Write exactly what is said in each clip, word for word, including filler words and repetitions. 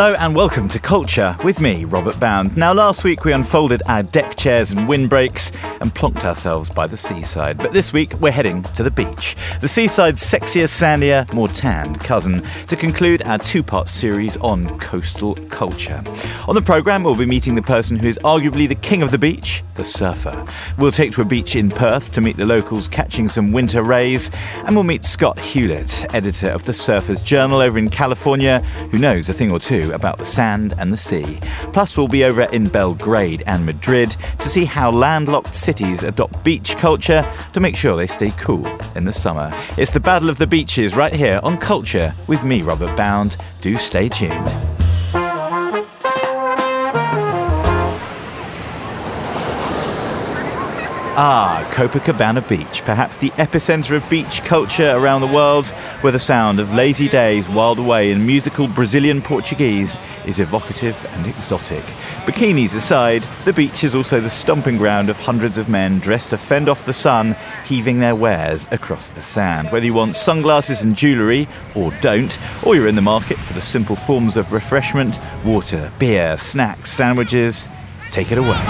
Hello and welcome to Culture with me, Robert Bound. Now, last week we unfolded our deck chairs and windbreaks and plonked ourselves by the seaside. But this week we're heading to the beach, the seaside's sexier, sandier, more tanned cousin, to conclude our two-part series on coastal culture. On the programme, we'll be meeting the person who is arguably the king of the beach, the surfer. We'll take to a beach in Perth to meet the locals catching some winter rays, and we'll meet Scott Hewlett, editor of the Surfers Journal over in California, who knows a thing or two about the sand and the sea. Plus, we'll be over in Belgrade and Madrid to see how landlocked cities adopt beach culture to make sure they stay cool in the summer. It's the Battle of the Beaches right here on Culture with me, Robert Bound. Do stay tuned. Ah, Copacabana Beach, perhaps the epicentre of beach culture around the world, where the sound of lazy days whiled away in musical Brazilian Portuguese is evocative and exotic. Bikinis aside, the beach is also the stomping ground of hundreds of men dressed to fend off the sun, heaving their wares across the sand. Whether you want sunglasses and jewellery, or don't, or you're in the market for the simple forms of refreshment, water, beer, snacks, sandwiches, take it away.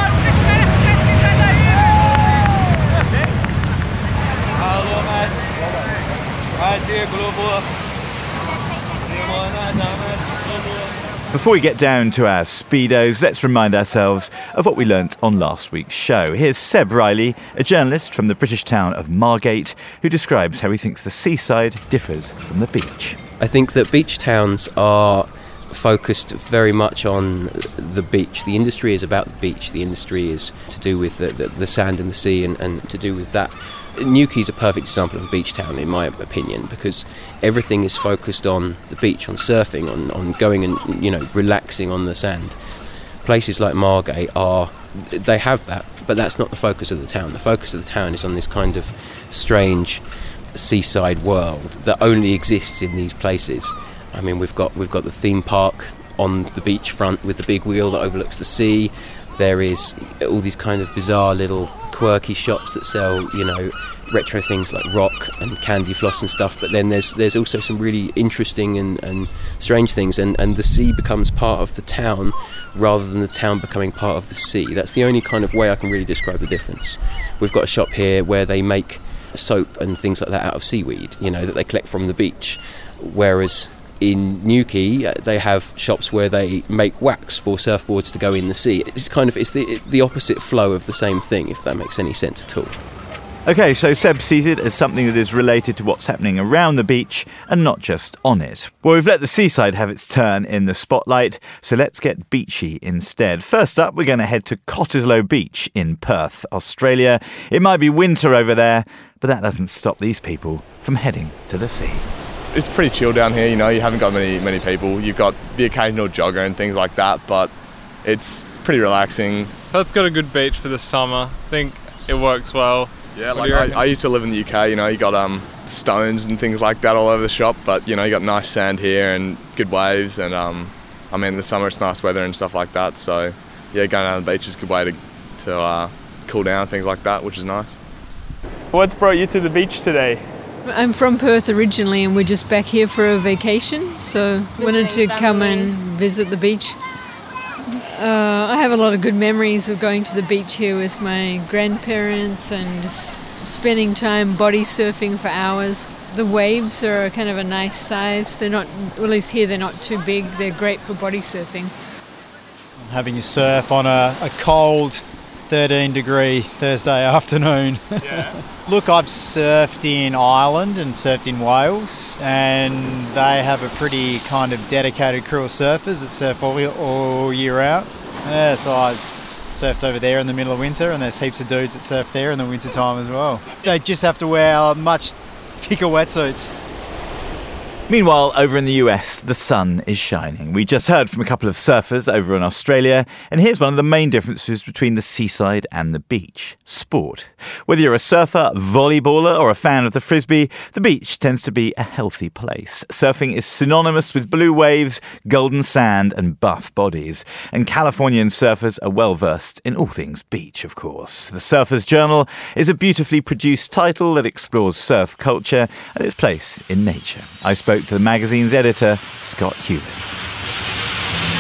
Before we get down to our speedos, let's remind ourselves of what we learnt on last week's show. Here's Seb Riley, a journalist from the British town of Margate, who describes how he thinks the seaside differs from the beach. I think that beach towns are focused very much on the beach. The industry is about the beach. The industry is to do with the, the, the sand and the sea and, and to do with that. Newquay's a perfect example of a beach town, in my opinion, because everything is focused on the beach, on surfing, on, on going and, you know, relaxing on the sand. Places like Margate are, they have that, but that's not the focus of the town. The focus of the town is on this kind of strange seaside world that only exists in these places. I mean, we've got we've got the theme park on the beachfront with the big wheel that overlooks the sea. There is all these kind of bizarre little quirky shops that sell, you know, retro things like rock and candy floss and stuff, but then there's there's also some really interesting and, and strange things, and, and the sea becomes part of the town rather than the town becoming part of the sea. That's the only kind of way I can really describe the difference. We've got a shop here where they make soap and things like that out of seaweed, you know, that they collect from the beach, whereas in Newquay, they have shops where they make wax for surfboards to go in the sea. It's kind of it's the the opposite flow of the same thing, if that makes any sense at all. OK, so Seb sees it as something that is related to what's happening around the beach and not just on it. Well, we've let the seaside have its turn in the spotlight, so let's get beachy instead. First up, we're going to head to Cottesloe Beach in Perth, Australia. It might be winter over there, but that doesn't stop these people from heading to the sea. It's pretty chill down here, you know, you haven't got many many people. You've got the occasional jogger and things like that, but it's pretty relaxing. Perth's got a good beach for the summer. I think it works well. Yeah, like I, I used to live in the U K, you know, you got um, stones and things like that all over the shop, but, you know, you got nice sand here and good waves, and, um, I mean, in the summer it's nice weather and stuff like that, so, yeah, going down to the beach is a good way to, to uh, cool down, things like that, which is nice. What's brought you to the beach today? I'm from Perth originally, and we're just back here for a vacation, so wanted to come and visit the beach. Uh, I have a lot of good memories of going to the beach here with my grandparents and just spending time body surfing for hours. The waves are kind of a nice size. They're not, well, at least here they're not too big. They're great for body surfing. Having a surf on a, a cold thirteen degree Thursday afternoon. Yeah. Look, I've surfed in Ireland and surfed in Wales, and they have a pretty kind of dedicated crew of surfers that surf all, all year round. Yeah, so I surfed over there in the middle of winter, and there's heaps of dudes that surf there in the winter time as well. They just have to wear much thicker wetsuits. Meanwhile, over in the U S, the sun is shining. We just heard from a couple of surfers over in Australia, and here's one of the main differences between the seaside and the beach: sport. Whether you're a surfer, volleyballer, or a fan of the frisbee, the beach tends to be a healthy place. Surfing is synonymous with blue waves, golden sand, and buff bodies. And Californian surfers are well versed in all things beach, of course. The Surfers Journal is a beautifully produced title that explores surf culture and its place in nature. I spoke to the magazine's editor, Scott Hewlett.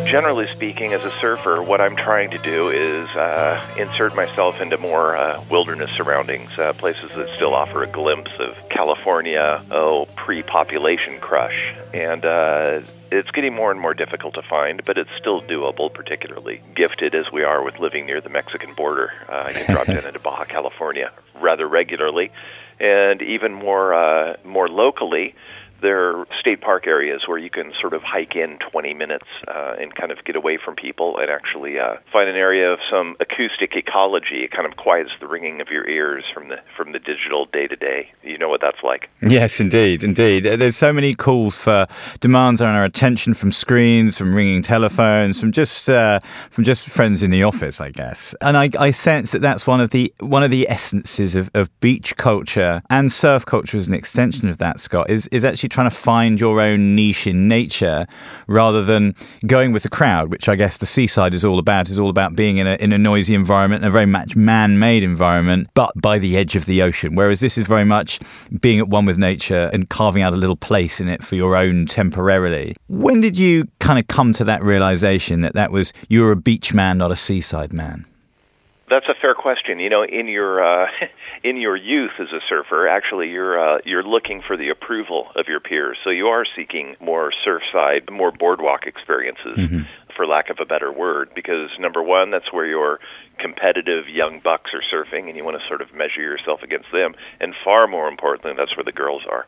Generally speaking, as a surfer, what I'm trying to do is uh, insert myself into more uh, wilderness surroundings, uh, places that still offer a glimpse of California, oh, pre-population crush. And uh, it's getting more and more difficult to find, but it's still doable, particularly gifted as we are with living near the Mexican border. Uh, I get dropped in into Baja California rather regularly. And even more, uh, more locally, there are state park areas where you can sort of hike in twenty minutes uh, and kind of get away from people and actually uh, find an area of some acoustic ecology. It kind of quiets the ringing of your ears from the from the digital day-to-day. You know what that's like. Yes, indeed, indeed. There's so many calls for demands on our attention from screens, from ringing telephones, from just uh, from just friends in the office, I guess. And I, I sense that that's one of the one of the essences of, of beach culture and surf culture as an extension of that, Scott, is is actually trying to find your own niche in nature rather than going with the crowd, which I guess the seaside is all about, is all about being in a in a noisy environment, a very much man-made environment, but by the edge of the ocean. Whereas this is very much being at one with nature and carving out a little place in it for your own temporarily. When did you kind of come to that realization that that was, you were a beach man, not a seaside man? That's a fair question. You know, in your uh, in your youth as a surfer, actually, you're uh, you're looking for the approval of your peers. So you are seeking more surfside, more boardwalk experiences, mm-hmm. for lack of a better word. Because number one, that's where your competitive young bucks are surfing, and you want to sort of measure yourself against them. And far more importantly, that's where the girls are.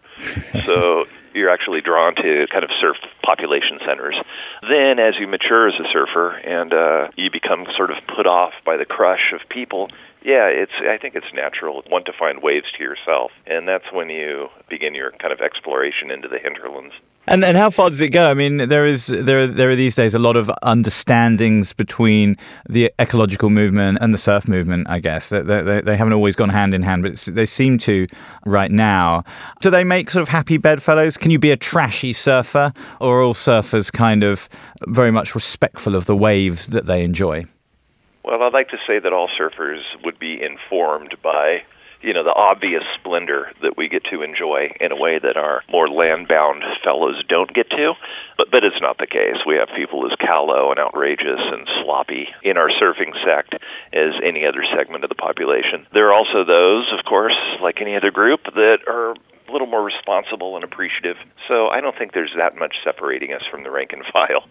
So you're actually drawn to kind of surf population centers. Then as you mature as a surfer and uh, you become sort of put off by the crush of people, yeah, it's. I think it's natural to want to find waves to yourself. And that's when you begin your kind of exploration into the hinterlands. And and how far does it go? I mean, there is there are, there are these days a lot of understandings between the ecological movement and the surf movement, I guess. They, they, they haven't always gone hand in hand, but it's, they seem to right now. Do they make sort of happy bedfellows? Can you be a trashy surfer, or are all surfers kind of very much respectful of the waves that they enjoy? Well, I'd like to say that all surfers would be informed by, you know, the obvious splendor that we get to enjoy in a way that our more land-bound fellows don't get to. But but it's not the case. We have people as callow and outrageous and sloppy in our surfing sect as any other segment of the population. There are also those, of course, like any other group, that are a little more responsible and appreciative. So I don't think there's that much separating us from the rank and file.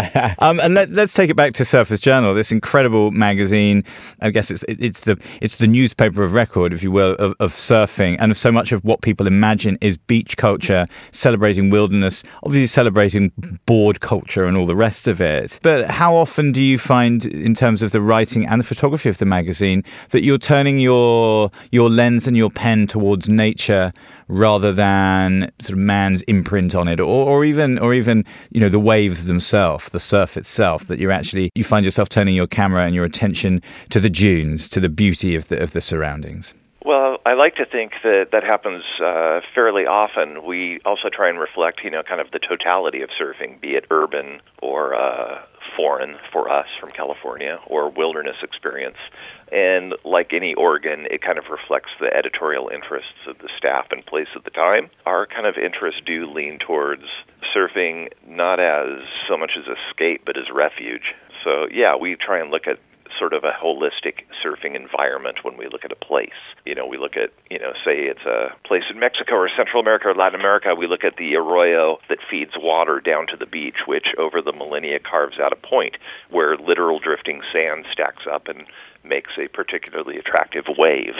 um, and let, let's take it back to Surfers Journal, this incredible magazine. I guess it's it's the it's the newspaper of record, if you will, of, of surfing, and of so much of what people imagine is beach culture, celebrating wilderness, obviously celebrating board culture and all the rest of it. But how often do you find, in terms of the writing and the photography of the magazine, that you're turning your your lens and your pen towards nature rather than sort of man's imprint on it, or, or even, or even, you know, the waves themselves, the surf itself, that you're actually, you find yourself turning your camera and your attention to the dunes, to the beauty of the of the surroundings? Well, I like to think that that happens uh, fairly often. We also try and reflect, you know, kind of the totality of surfing, be it urban or uh, foreign for us from California, or wilderness experience. And like any organ, it kind of reflects the editorial interests of the staff and place at the time. Our kind of interests do lean towards surfing not as so much as escape, but as refuge. So, yeah, we try and look at sort of a holistic surfing environment when we look at a place. You know, we look at, you know, say it's a place in Mexico or Central America or Latin America, we look at the arroyo that feeds water down to the beach, which over the millennia carves out a point where literal drifting sand stacks up and makes a particularly attractive wave.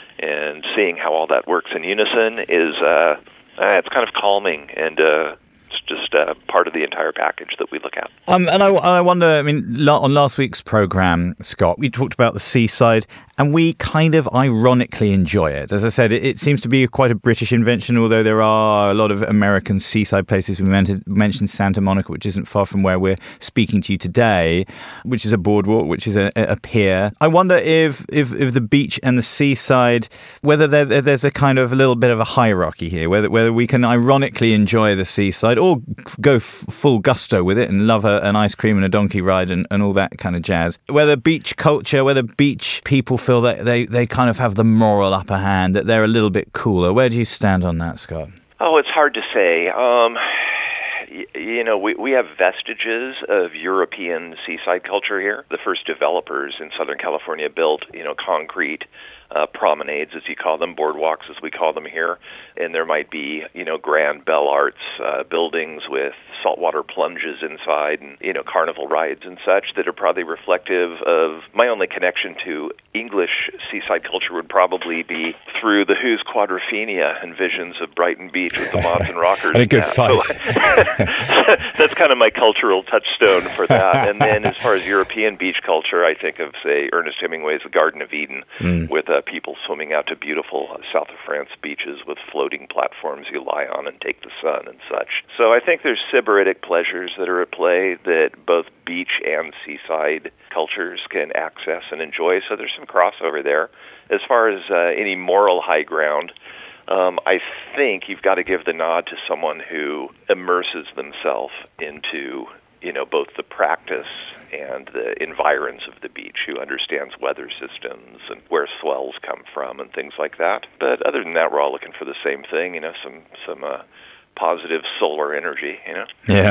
And seeing how all that works in unison is, uh, uh it's kind of calming, and uh it's just uh, part of the entire package that we look at. Um, and I, I wonder, I mean, la- on last week's programme, Scott, we talked about the seaside, and we kind of ironically enjoy it. As I said, it, it seems to be quite a British invention, although there are a lot of American seaside places. We mentioned, mentioned Santa Monica, which isn't far from where we're speaking to you today, which is a boardwalk, which is a, a pier. I wonder if, if, if the beach and the seaside, whether there, there's a kind of a little bit of a hierarchy here, whether, whether we can ironically enjoy the seaside or go f- full gusto with it and love a, an ice cream and a donkey ride and, and all that kind of jazz. Whether beach culture, whether beach people feel that they, they kind of have the moral upper hand, that they're a little bit cooler. Where do you stand on that, Scott? Oh, it's hard to say. Um, y- you know, we, we have vestiges of European seaside culture here. The first developers in Southern California built, you know, concrete uh, promenades, as you call them, boardwalks, as we call them here. And there might be, you know, grand Belle Arts uh, buildings with saltwater plunges inside and, you know, carnival rides and such that are probably reflective of my only connection to English seaside culture would probably be through the Who's Quadrophenia and visions of Brighton Beach with the Mods and Rockers. And a good and fight. So, that's kind of my cultural touchstone for that. And then as far as European beach culture, I think of, say, Ernest Hemingway's The Garden of Eden, mm. with uh, people swimming out to beautiful uh, south of France beaches with floating platforms you lie on and take the sun and such. So I think there's sybaritic pleasures that are at play that both beach and seaside cultures can access and enjoy. So there's some crossover there. As far as uh, any moral high ground, Um, I think you've got to give the nod to someone who immerses themselves into, you know, both the practice and the environs of the beach, who understands weather systems and where swells come from and things like that. But other than that, we're all looking for the same thing, you know, some some uh, positive solar energy, you know. Yeah,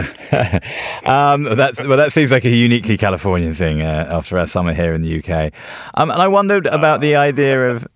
um, that's well. That seems like a uniquely Californian thing uh, after our summer here in the U K. Um, and I wondered about the idea of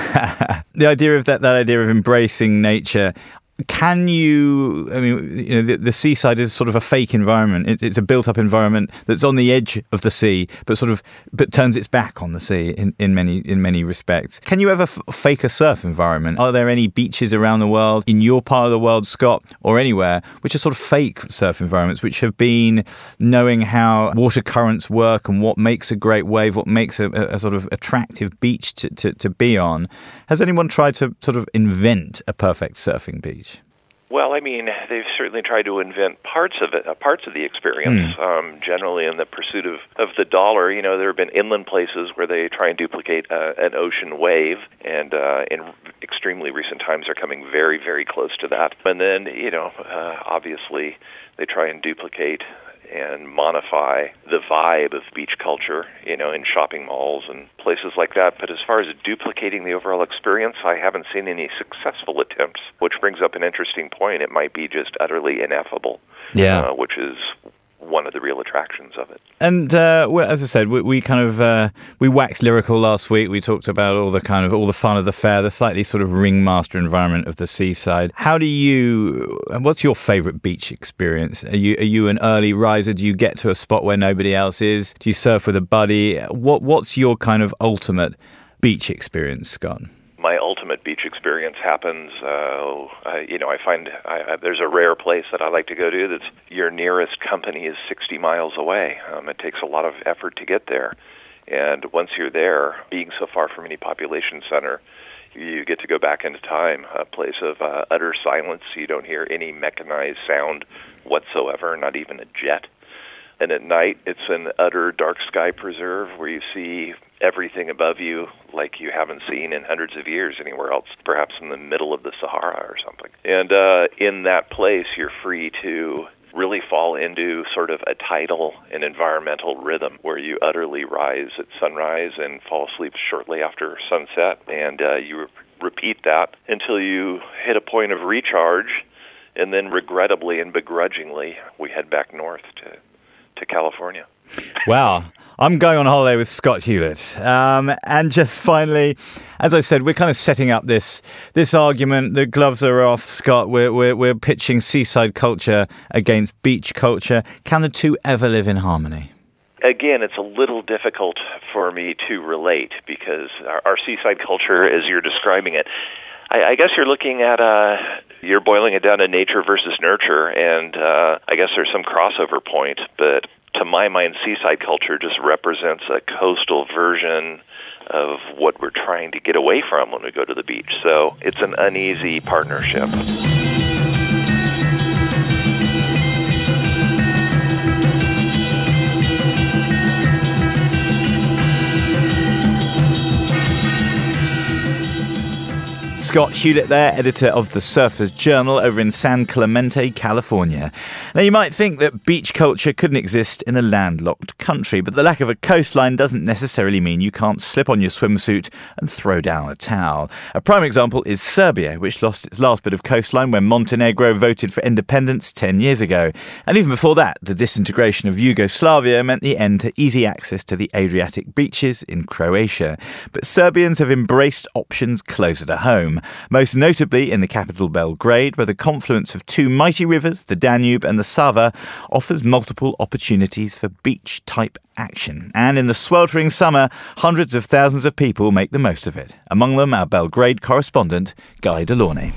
the idea of that that idea of embracing nature. Can you, I mean, you know, the, the seaside is sort of a fake environment. It, it's a built-up environment that's on the edge of the sea, but sort of, but turns its back on the sea in, in many in many respects. Can you ever f- fake a surf environment? Are there any beaches around the world, in your part of the world, Scott, or anywhere, which are sort of fake surf environments, which have been knowing how water currents work and what makes a great wave, what makes a, a, a sort of attractive beach to, to, to be on? Has anyone tried to sort of invent a perfect surfing beach? Well, I mean, they've certainly tried to invent parts of it, uh, parts of the experience. Mm. Um, generally, in the pursuit of, of the dollar, you know, there have been inland places where they try and duplicate uh, an ocean wave, and uh, in extremely recent times, they're coming very, very close to that. And then, you know, uh, obviously, they try and duplicate and modify the vibe of beach culture, you know, in shopping malls and places like that. But as far as duplicating the overall experience, I haven't seen any successful attempts, which brings up an interesting point. It might be just utterly ineffable, yeah. uh, which is one of the real attractions of it. And uh, well, as I said, we, we kind of uh, we waxed lyrical last week. We talked about all the kind of all the fun of the fair, the slightly sort of ringmaster environment of the seaside. How do you? What's your favourite beach experience? Are you are you an early riser? Do you get to a spot where nobody else is? Do you surf with a buddy? What what's your kind of ultimate beach experience, Scott? My ultimate beach experience happens, uh, I, you know, I find I, I, there's a rare place that I like to go to that's your nearest company is sixty miles away. Um, it takes a lot of effort to get there. And once you're there, being so far from any population center, you get to go back into time, a place of uh, utter silence. You don't hear any mechanized sound whatsoever, not even a jet. And at night, it's an utter dark sky preserve where you see everything above you like you haven't seen in hundreds of years anywhere else, perhaps in the middle of the Sahara or something. And uh, in that place, you're free to really fall into sort of a tidal and environmental rhythm where you utterly rise at sunrise and fall asleep shortly after sunset. And uh, you re- repeat that until you hit a point of recharge, and then regrettably and begrudgingly, we head back north to to California. Wow. I'm going on holiday with Scott Hewlett. Um, and just finally, as I said, we're kind of setting up this this argument. The gloves are off, Scott. We're, we're, we're pitching seaside culture against beach culture. Can the two ever live in harmony? Again, it's a little difficult for me to relate because our, our seaside culture, as you're describing it, I, I guess you're looking at, uh, you're boiling it down to nature versus nurture, and uh, I guess there's some crossover point, but to my mind, seaside culture just represents a coastal version of what we're trying to get away from when we go to the beach. So it's an uneasy partnership. Scott Hewlett there, editor of the Surfers Journal over in San Clemente, California. Now, you might think that beach culture couldn't exist in a landlocked country, but the lack of a coastline doesn't necessarily mean you can't slip on your swimsuit and throw down a towel. A prime example is Serbia, which lost its last bit of coastline when Montenegro voted for independence ten years ago. And even before that, the disintegration of Yugoslavia meant the end to easy access to the Adriatic beaches in Croatia. But Serbians have embraced options closer to home, most notably in the capital Belgrade, where the confluence of two mighty rivers, the Danube and the Sava, offers multiple opportunities for beach-type action. And in the sweltering summer, hundreds of thousands of people make the most of it. Among them, our Belgrade correspondent, Guy Delaunay.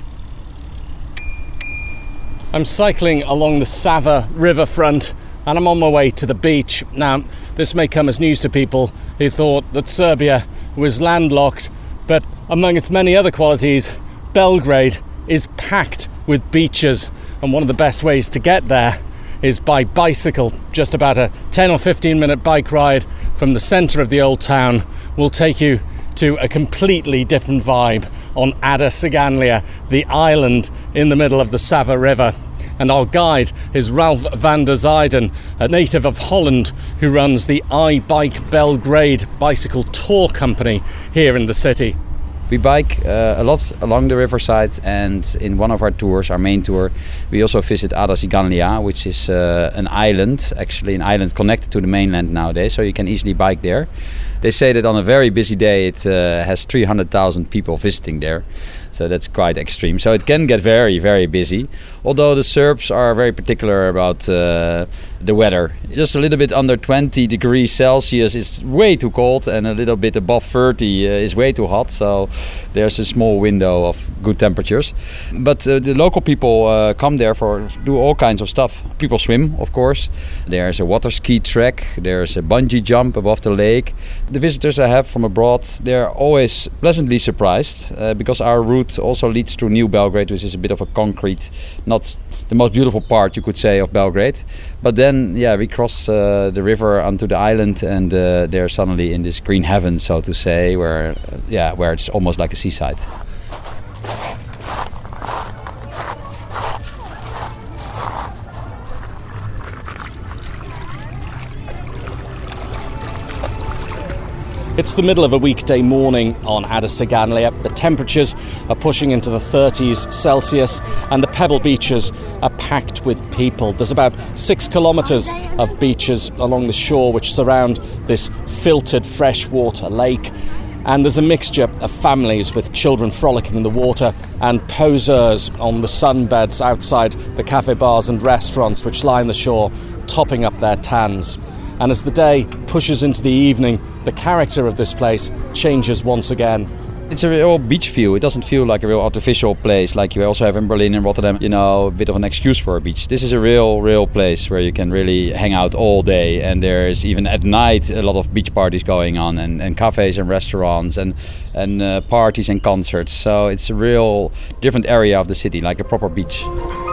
I'm cycling along the Sava riverfront and I'm on my way to the beach. Now, this may come as news to people who thought that Serbia was landlocked, but among its many other qualities, Belgrade is packed with beaches, and one of the best ways to get there is by bicycle. Just about a ten or fifteen minute bike ride from the centre of the old town will take you to a completely different vibe on Ada Ciganlia, the island in the middle of the Sava River. And our guide is Ralph van der Zijden, a native of Holland who runs the iBike Belgrade bicycle tour company here in the city. We bike uh, a lot along the riverside, and in one of our tours, our main tour, we also visit Ada Ciganlia, which is uh, an island, actually an island connected to the mainland nowadays, so you can easily bike there. They say that on a very busy day it uh, has three hundred thousand people visiting there, so that's quite extreme. So it can get very, very busy, although the Serbs are very particular about uh, the weather. Just a little bit under twenty degrees Celsius is way too cold, and a little bit above thirty uh, is way too hot, so there's a small window of good temperatures. But uh, the local people uh, come there for do all kinds of stuff. People swim, of course. There's a water ski track. There's a bungee jump above the lake. The visitors I have from abroad, they're always pleasantly surprised uh, because our route also leads through New Belgrade, which is a bit of a concrete, not the most beautiful part, you could say, of Belgrade. But then, yeah, we cross uh, the river onto the island, and uh, they're suddenly in this green heaven, so to say, where, uh, yeah, where it's almost like a seaside. It's the middle of a weekday morning on Ada Ciganlia. The temperatures are pushing into the thirties Celsius and the pebble beaches are packed with people. There's about six kilometres of beaches along the shore which surround this filtered freshwater lake. And there's a mixture of families with children frolicking in the water and poseurs on the sunbeds outside the cafe bars and restaurants which line the shore, topping up their tans. And as the day pushes into the evening, the character of this place changes once again. It's a real beach feel. It doesn't feel like a real artificial place like you also have in Berlin and Rotterdam, you know, a bit of an excuse for a beach. This is a real, real place where you can really hang out all day, and there's even at night a lot of beach parties going on, and, and cafes and restaurants and, and uh, parties and concerts. So it's a real different area of the city, like a proper beach.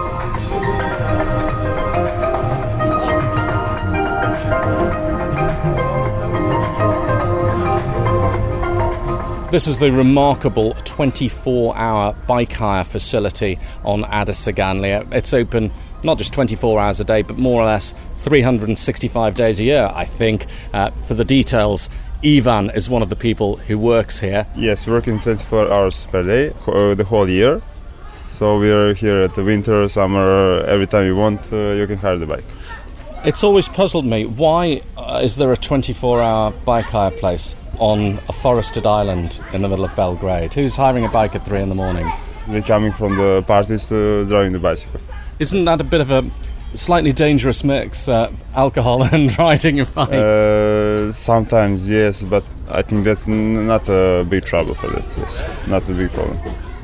This is the remarkable twenty-four hour bike hire facility on Ada Ciganlia. It's open not just twenty-four hours a day, but more or less three hundred sixty-five days a year, I think. Uh, for the details, Ivan is one of the people who works here. Yes, working twenty-four hours per day, uh, the whole year. So we're here at the winter, summer, every time you want, uh, you can hire the bike. It's always puzzled me, why uh, is there a twenty-four hour bike hire place on a forested island in the middle of Belgrade? Who's hiring a bike at three in the morning? They're coming from the parties to driving the bicycle. Isn't that a bit of a slightly dangerous mix, uh, alcohol and riding a bike? Uh, sometimes, yes, but I think that's n- not a big trouble for that, yes, not a big problem.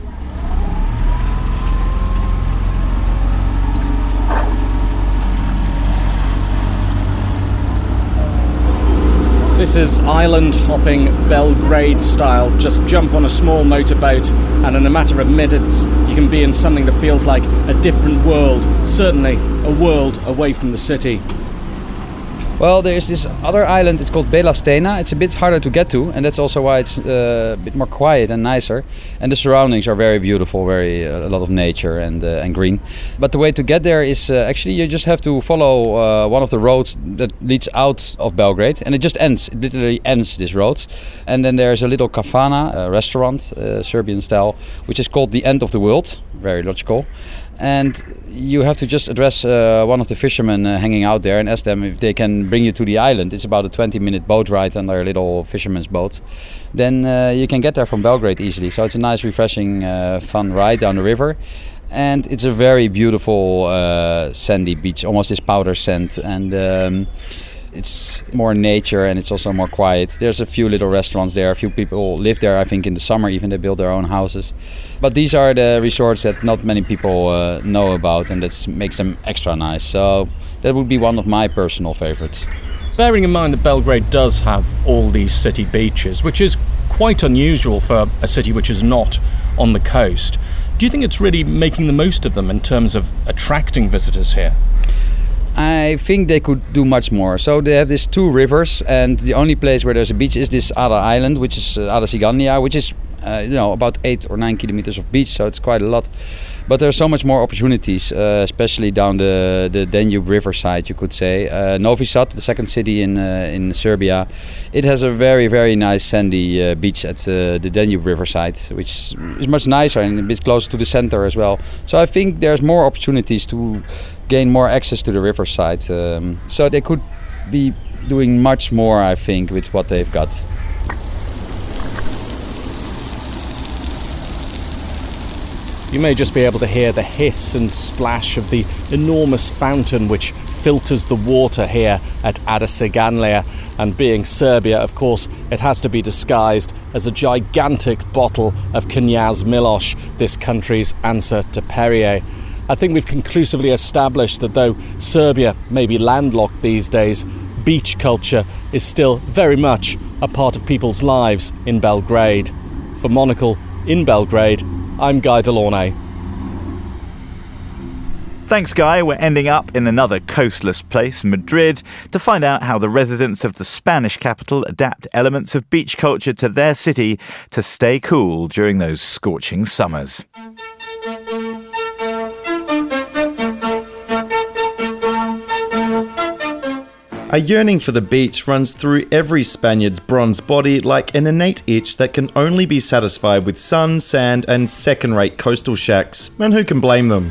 This is island hopping Belgrade style. Just jump on a small motorboat and in a matter of minutes you can be in something that feels like a different world, certainly a world away from the city. Well, there's this other island, it's called Bela Stena. It's a bit harder to get to, and that's also why it's uh, a bit more quiet and nicer. And the surroundings are very beautiful, very uh, a lot of nature and uh, and green. But the way to get there is uh, actually you just have to follow uh, one of the roads that leads out of Belgrade, and it just ends, it literally ends this road. And then there's a little kafana, a restaurant, uh, Serbian style, which is called the End of the World, very logical. And you have to just address uh, one of the fishermen uh, hanging out there and ask them if they can bring you to the island. It's about a twenty minute boat ride on their little fisherman's boat. Then uh, you can get there from Belgrade easily. So it's a nice, refreshing, uh, fun ride down the river. And it's a very beautiful uh, sandy beach, almost this powder sand. And um, it's more nature and it's also more quiet. There's a few little restaurants there. A few people live there, I think, in the summer even. They build their own houses. But these are the resorts that not many people uh, know about, and that makes them extra nice. So that would be one of my personal favorites. Bearing in mind that Belgrade does have all these city beaches, which is quite unusual for a city which is not on the coast, do you think it's really making the most of them in terms of attracting visitors here? I think they could do much more. So they have these two rivers, and the only place where there's a beach is this Ada Island, which is uh, Ada Cigania, which is uh, you know about eight or nine kilometers of beach, so it's quite a lot. But there's so much more opportunities, uh, especially down the, the Danube River side, you could say. Uh, Novi Sad, the second city in uh, in Serbia, it has a very, very nice sandy uh, beach at uh, the Danube River side, which is much nicer and a bit closer to the center as well. So I think there's more opportunities to gain more access to the riverside. Um, so they could be doing much more, I think, with what they've got. You may just be able to hear the hiss and splash of the enormous fountain which filters the water here at Ada Cigania. And being Serbia, of course, it has to be disguised as a gigantic bottle of Knyaz Miloš, this country's answer to Perrier. I think we've conclusively established that though Serbia may be landlocked these days, beach culture is still very much a part of people's lives in Belgrade. For Monocle in Belgrade, I'm Guy Delaunay. Thanks, Guy. We're ending up in another coastless place, Madrid, to find out how the residents of the Spanish capital adapt elements of beach culture to their city to stay cool during those scorching summers. A yearning for the beach runs through every Spaniard's bronze body like an innate itch that can only be satisfied with sun, sand and second-rate coastal shacks. And who can blame them?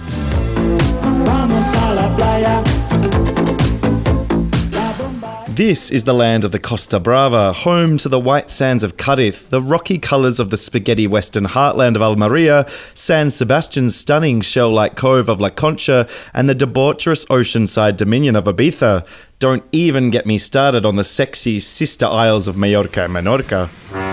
This is the land of the Costa Brava, home to the white sands of Cádiz, the rocky colours of the spaghetti western heartland of Almería, San Sebastian's stunning shell-like cove of La Concha, and the debaucherous oceanside dominion of Ibiza. Don't even get me started on the sexy sister isles of Mallorca and Menorca.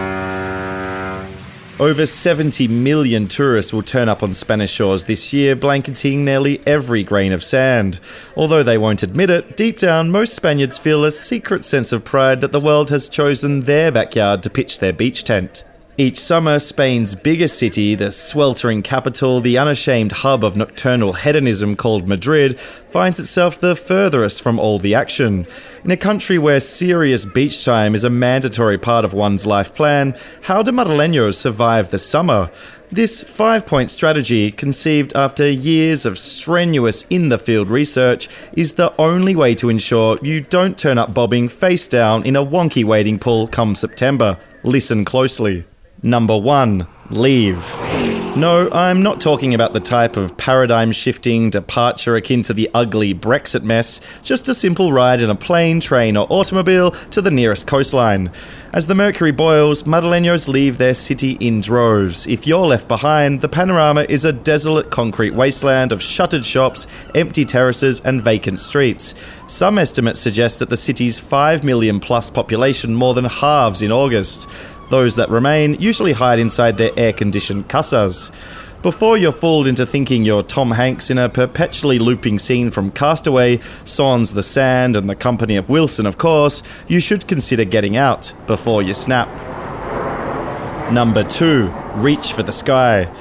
Over seventy million tourists will turn up on Spanish shores this year, blanketing nearly every grain of sand. Although they won't admit it, deep down most Spaniards feel a secret sense of pride that the world has chosen their backyard to pitch their beach tent. Each summer, Spain's biggest city, the sweltering capital, the unashamed hub of nocturnal hedonism called Madrid, finds itself the furthest from all the action. In a country where serious beach time is a mandatory part of one's life plan, how do Madrileños survive the summer? This five-point strategy, conceived after years of strenuous in-the-field research, is the only way to ensure you don't turn up bobbing face down in a wonky wading pool come September. Listen closely. Number one, leave. No, I'm not talking about the type of paradigm-shifting departure akin to the ugly Brexit mess, just a simple ride in a plane, train or automobile to the nearest coastline. As the mercury boils, Madrileños leave their city in droves. If you're left behind, the panorama is a desolate concrete wasteland of shuttered shops, empty terraces and vacant streets. Some estimates suggest that the city's five million plus population more than halves in August. Those that remain usually hide inside their air-conditioned casas. Before you're fooled into thinking you're Tom Hanks in a perpetually looping scene from Castaway, Sans the Sand and the company of Wilson, of course, you should consider getting out before you snap. Number two, reach for the sky.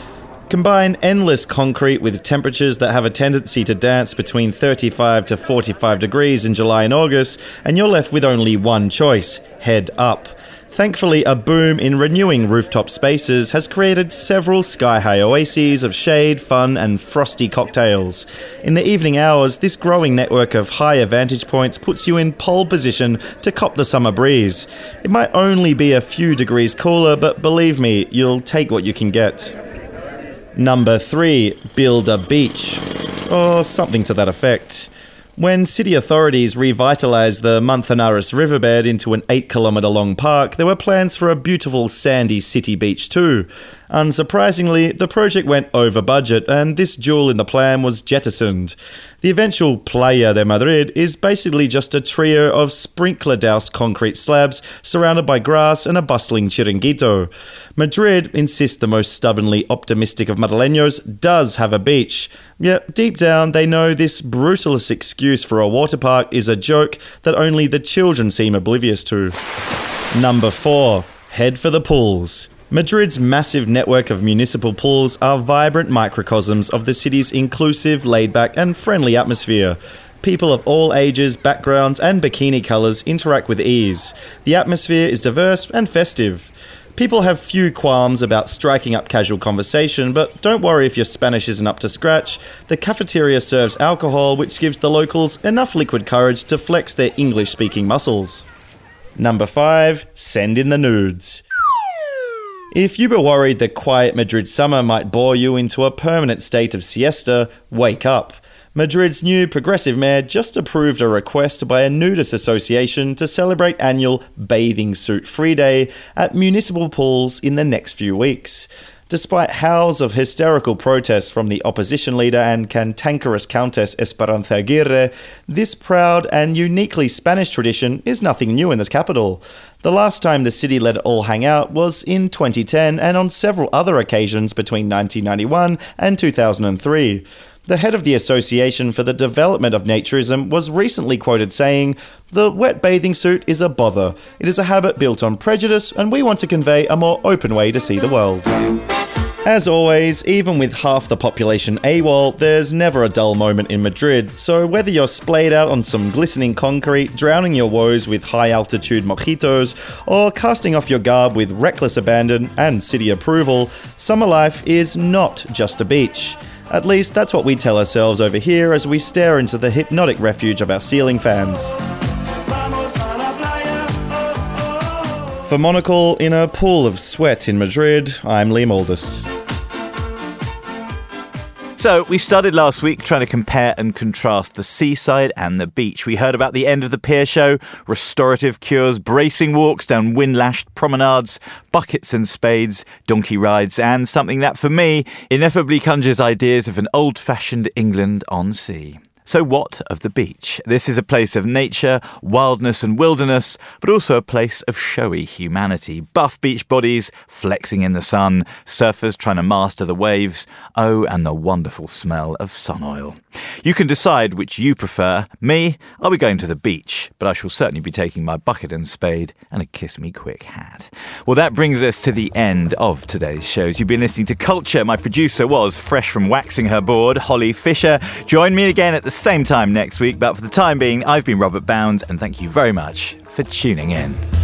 Combine endless concrete with temperatures that have a tendency to dance between thirty-five to forty-five degrees in July and August, and you're left with only one choice: head up. Thankfully, a boom in renewing rooftop spaces has created several sky-high oases of shade, fun and frosty cocktails. In the evening hours, this growing network of higher vantage points puts you in pole position to cop the summer breeze. It might only be a few degrees cooler, but believe me, you'll take what you can get. Number three, build a beach. Or something to that effect. When city authorities revitalised the Manzanares riverbed into an eight kilometre long park, there were plans for a beautiful sandy city beach too. Unsurprisingly, the project went over budget and this jewel in the plan was jettisoned. The eventual Playa de Madrid is basically just a trio of sprinkler-doused concrete slabs surrounded by grass and a bustling chiringuito. Madrid, insists the most stubbornly optimistic of Madrileños, does have a beach. Yet deep down they know this brutalist excuse for a water park is a joke that only the children seem oblivious to. Number four. Head for the pools. Madrid's massive network of municipal pools are vibrant microcosms of the city's inclusive, laid-back and friendly atmosphere. People of all ages, backgrounds and bikini colours interact with ease. The atmosphere is diverse and festive. People have few qualms about striking up casual conversation, but don't worry if your Spanish isn't up to scratch. The cafeteria serves alcohol, which gives the locals enough liquid courage to flex their English-speaking muscles. Number five. Send in the nudes. If you were worried that quiet Madrid summer might bore you into a permanent state of siesta, wake up. Madrid's new progressive mayor just approved a request by a nudist association to celebrate annual Bathing Suit Free Day at municipal pools in the next few weeks. Despite howls of hysterical protests from the opposition leader and cantankerous Countess Esperanza Aguirre, this proud and uniquely Spanish tradition is nothing new in this capital. The last time the city let it all hang out was in twenty ten and on several other occasions between nineteen ninety-one and two thousand three. The head of the Association for the Development of Naturism was recently quoted saying, "The wet bathing suit is a bother. It is a habit built on prejudice and we want to convey a more open way to see the world." As always, even with half the population AWOL, there's never a dull moment in Madrid, so whether you're splayed out on some glistening concrete, drowning your woes with high-altitude mojitos, or casting off your garb with reckless abandon and city approval, summer life is not just a beach. At least that's what we tell ourselves over here as we stare into the hypnotic refuge of our ceiling fans. For Monocle, in a pool of sweat in Madrid, I'm Liam Aldous. So, we started last week trying to compare and contrast the seaside and the beach. We heard about the end of the pier show, restorative cures, bracing walks down wind-lashed promenades, buckets and spades, donkey rides, and something that, for me, ineffably conjures ideas of an old-fashioned England on sea. So what of the beach? This is a place of nature, wildness and wilderness, but also a place of showy humanity. Buff beach bodies flexing in the sun, surfers trying to master the waves, oh, and the wonderful smell of sun oil. You can decide which you prefer. Me, I'll be going to the beach, but I shall certainly be taking my bucket and spade and a Kiss Me Quick hat. Well, that brings us to the end of today's shows. You've been listening to Culture. My producer was, fresh from waxing her board, Holly Fisher. Join me again at the same time next week, but for the time being, I've been Robert Bound, and thank you very much for tuning in.